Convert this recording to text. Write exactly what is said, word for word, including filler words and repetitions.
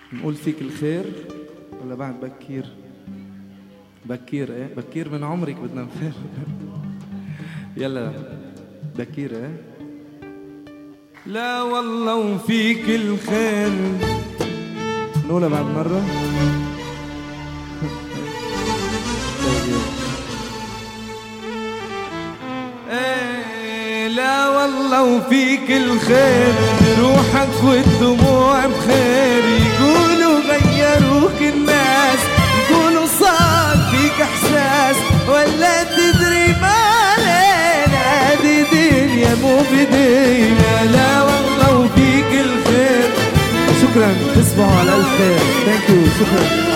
نقول فيك الخير ولا بعد بكير؟ بكير ايه؟ بكير من عمرك بدنا نفهم. يلا بكير ايه؟ لا والله وفيك الخير. نقولها بعد مرة. ايه لا والله وفيك الخير، روحك والدموع بخير. يقولوا غيروك الناس، يقولوا صار فيك احساس، ولا تدري ما علينا هذه دنيا مو بدينا. لا والله وفيك الخير. شكرا، تصبحوا على الف خير. ثانك يو، شكرا.